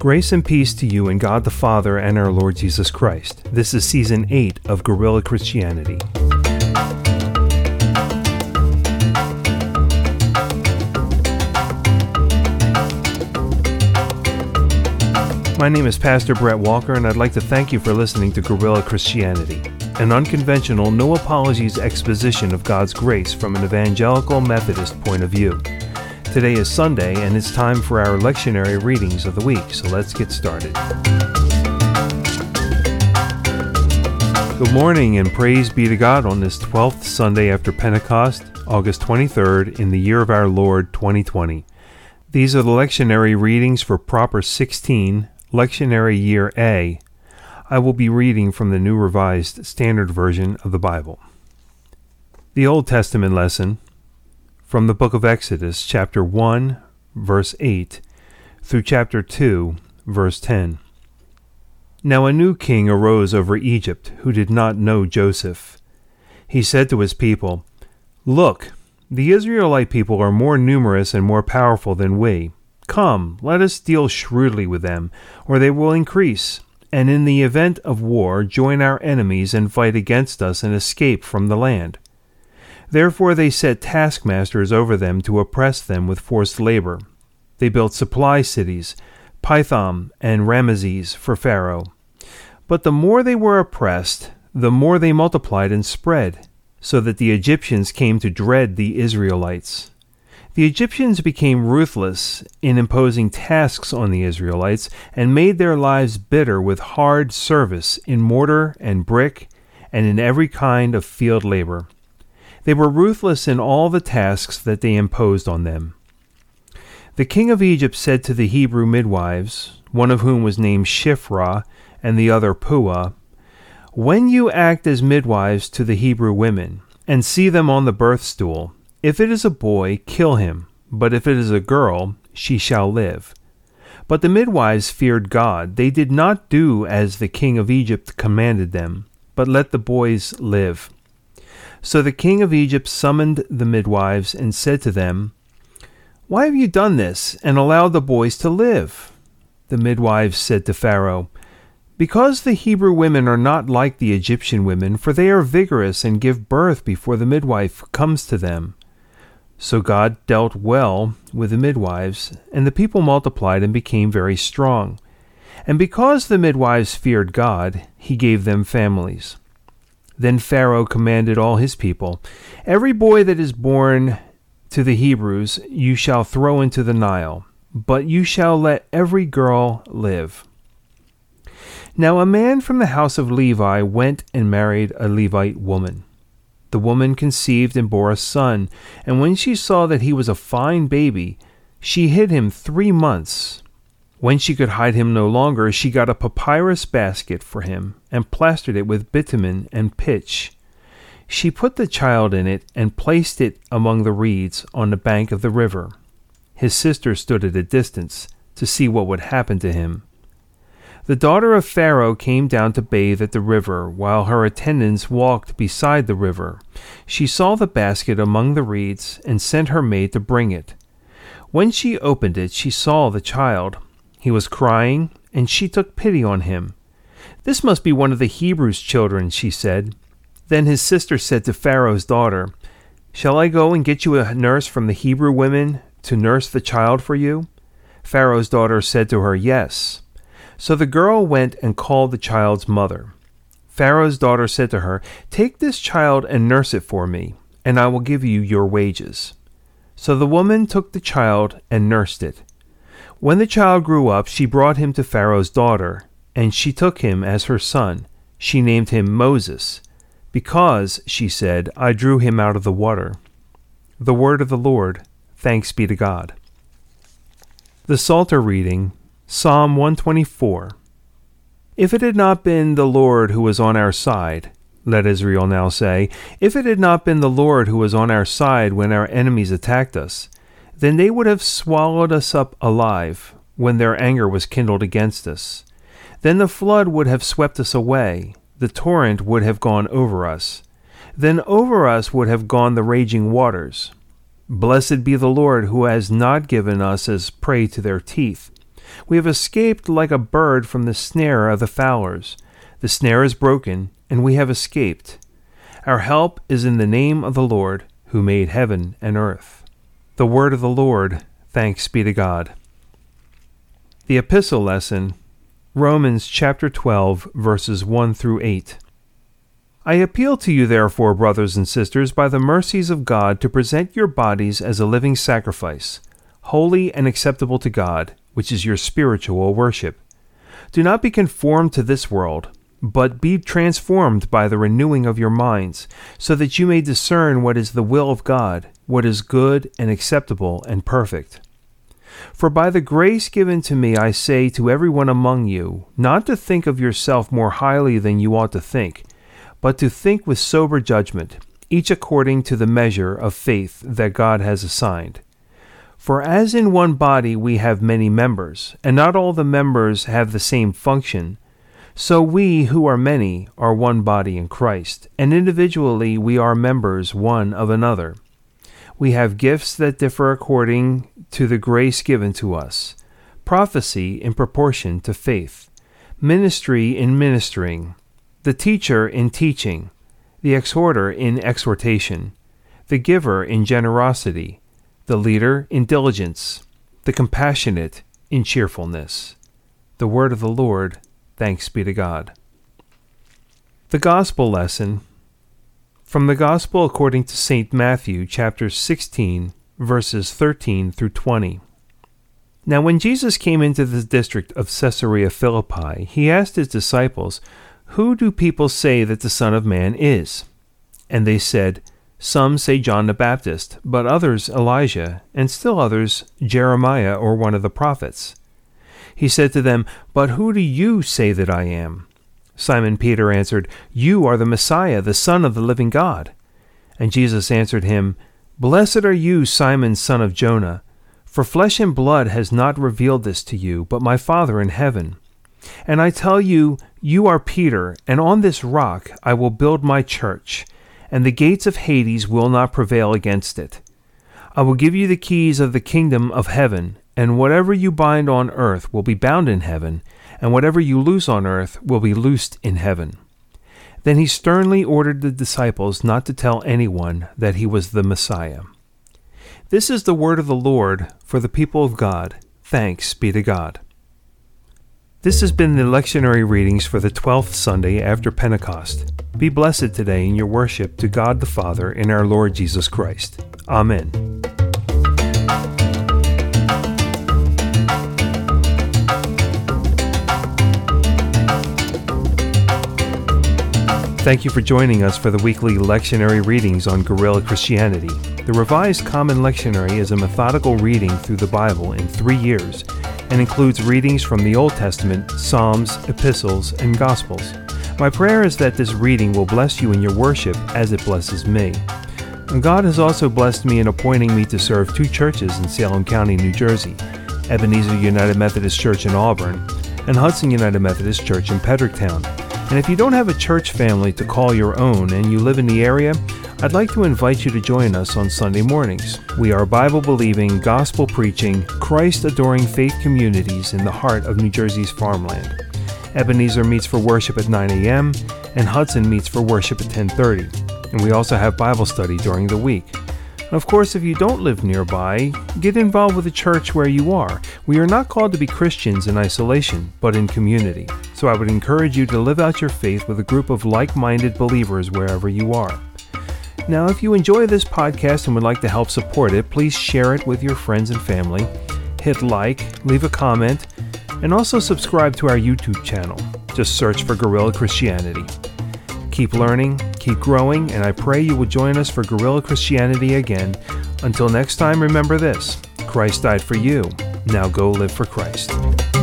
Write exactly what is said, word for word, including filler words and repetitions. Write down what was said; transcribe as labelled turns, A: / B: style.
A: Grace and peace to you in God the Father and our Lord Jesus Christ. This is Season eight of Guerrilla Christianity. My name is Pastor Brett Walker, and I'd like to thank you for listening to Guerrilla Christianity, an unconventional, no apologies exposition of God's grace from an evangelical Methodist point of view. Today is Sunday, and it's time for our lectionary readings of the week, so let's get started. Good morning, and praise be to God on this twelfth Sunday after Pentecost, August twenty-third, in the year of our Lord, twenty twenty. These are the lectionary readings for Proper sixteen, Lectionary Year A. I will be reading from the New Revised Standard Version of the Bible. The Old Testament lesson from the book of Exodus, chapter one, verse eight, through chapter two, verse ten. Now a new king arose over Egypt, who did not know Joseph. He said to his people, "Look, the Israelite people are more numerous and more powerful than we. Come, let us deal shrewdly with them, or they will increase, and in the event of war join our enemies and fight against us and escape from the land." Therefore they set taskmasters over them to oppress them with forced labor. They built supply cities, Pithom and Ramesses, for Pharaoh. But the more they were oppressed, the more they multiplied and spread, so that the Egyptians came to dread the Israelites. The Egyptians became ruthless in imposing tasks on the Israelites and made their lives bitter with hard service in mortar and brick and in every kind of field labor. They were ruthless in all the tasks that they imposed on them. The king of Egypt said to the Hebrew midwives, one of whom was named Shiphrah and the other Puah, "When you act as midwives to the Hebrew women and see them on the birth stool, if it is a boy, kill him, but if it is a girl, she shall live." But the midwives feared God. They did not do as the king of Egypt commanded them, but let the boys live. So the king of Egypt summoned the midwives and said to them, "Why have you done this and allowed the boys to live?" The midwives said to Pharaoh, "Because the Hebrew women are not like the Egyptian women, for they are vigorous and give birth before the midwife comes to them." So God dealt well with the midwives, and the people multiplied and became very strong. And because the midwives feared God, he gave them families. Then Pharaoh commanded all his people, "Every boy that is born to the Hebrews you shall throw into the Nile, but you shall let every girl live." Now a man from the house of Levi went and married a Levite woman. The woman conceived and bore a son, and when she saw that he was a fine baby, she hid him three months. When she could hide him no longer, she got a papyrus basket for him and plastered it with bitumen and pitch. She put the child in it and placed it among the reeds on the bank of the river. His sister stood at a distance to see what would happen to him. The daughter of Pharaoh came down to bathe at the river, while her attendants walked beside the river. She saw the basket among the reeds and sent her maid to bring it. When she opened it, she saw the child. He was crying, and she took pity on him. "This must be one of the Hebrews' children," she said. Then his sister said to Pharaoh's daughter, "Shall I go and get you a nurse from the Hebrew women to nurse the child for you?" Pharaoh's daughter said to her, "Yes." So the girl went and called the child's mother. Pharaoh's daughter said to her, "Take this child and nurse it for me, and I will give you your wages." So the woman took the child and nursed it. When the child grew up, she brought him to Pharaoh's daughter, and she took him as her son. She named him Moses, because, she said, "I drew him out of the water." The word of the Lord. Thanks be to God. The Psalter reading, Psalm one twenty-four. If it had not been the Lord who was on our side, let Israel now say, if it had not been the Lord who was on our side when our enemies attacked us, then they would have swallowed us up alive when their anger was kindled against us. Then the flood would have swept us away, the torrent would have gone over us. Then over us would have gone the raging waters. Blessed be the Lord who has not given us as prey to their teeth. We have escaped like a bird from the snare of the fowlers. The snare is broken, and we have escaped. Our help is in the name of the Lord, who made heaven and earth. The word of the Lord. Thanks be to God. The epistle lesson, Romans chapter twelve, verses one through eight. I appeal to you, therefore, brothers and sisters, by the mercies of God, to present your bodies as a living sacrifice, holy and acceptable to God, which is your spiritual worship. Do not be conformed to this world, but be transformed by the renewing of your minds, so that you may discern what is the will of God, what is good and acceptable and perfect. For by the grace given to me I say to everyone among you, not to think of yourself more highly than you ought to think, but to think with sober judgment, each according to the measure of faith that God has assigned. For as in one body we have many members, and not all the members have the same function, so we who are many are one body in Christ, and individually we are members one of another. We have gifts that differ according to the grace given to us, prophecy in proportion to faith, ministry in ministering, the teacher in teaching, the exhorter in exhortation, the giver in generosity, the leader in diligence, the compassionate in cheerfulness. The word of the Lord. Thanks be to God. The Gospel lesson from the Gospel according to Saint Matthew, chapter sixteen, verses thirteen through twenty. Now when Jesus came into the district of Caesarea Philippi, he asked his disciples, "Who do people say that the Son of Man is?" And they said, "Some say John the Baptist, but others Elijah, and still others Jeremiah or one of the prophets." He said to them, "But who do you say that I am?" Simon Peter answered, "You are the Messiah, the Son of the living God." And Jesus answered him, "Blessed are you, Simon, son of Jonah, for flesh and blood has not revealed this to you, but my Father in heaven. And I tell you, you are Peter, and on this rock I will build my church, and the gates of Hades will not prevail against it. I will give you the keys of the kingdom of heaven, and whatever you bind on earth will be bound in heaven, and whatever you loose on earth will be loosed in heaven." Then he sternly ordered the disciples not to tell anyone that he was the Messiah. This is the word of the Lord for the people of God. Thanks be to God. This has been the lectionary readings for the twelfth Sunday after Pentecost. Be blessed today in your worship to God the Father and our Lord Jesus Christ. Amen. Thank you for joining us for the weekly lectionary readings on Guerrilla Christianity. The Revised Common Lectionary is a methodical reading through the Bible in three years and includes readings from the Old Testament, Psalms, Epistles, and Gospels. My prayer is that this reading will bless you in your worship as it blesses me. God has also blessed me in appointing me to serve two churches in Salem County, New Jersey, Ebenezer United Methodist Church in Auburn and Hudson United Methodist Church in Pedricktown. And if you don't have a church family to call your own and you live in the area, I'd like to invite you to join us on Sunday mornings. We are Bible-believing, gospel-preaching, Christ-adoring faith communities in the heart of New Jersey's farmland. Ebenezer meets for worship at nine a.m. and Hudson meets for worship at ten thirty. And we also have Bible study during the week. Of course, if you don't live nearby, get involved with the church where you are. We are not called to be Christians in isolation, but in community. So I would encourage you to live out your faith with a group of like-minded believers wherever you are. Now, if you enjoy this podcast and would like to help support it, please share it with your friends and family, hit like, leave a comment, and also subscribe to our YouTube channel. Just search for Guerrilla Christianity. Keep learning, keep growing, and I pray you will join us for Guerrilla Christianity again. Until next time, remember this: Christ died for you. Now go live for Christ.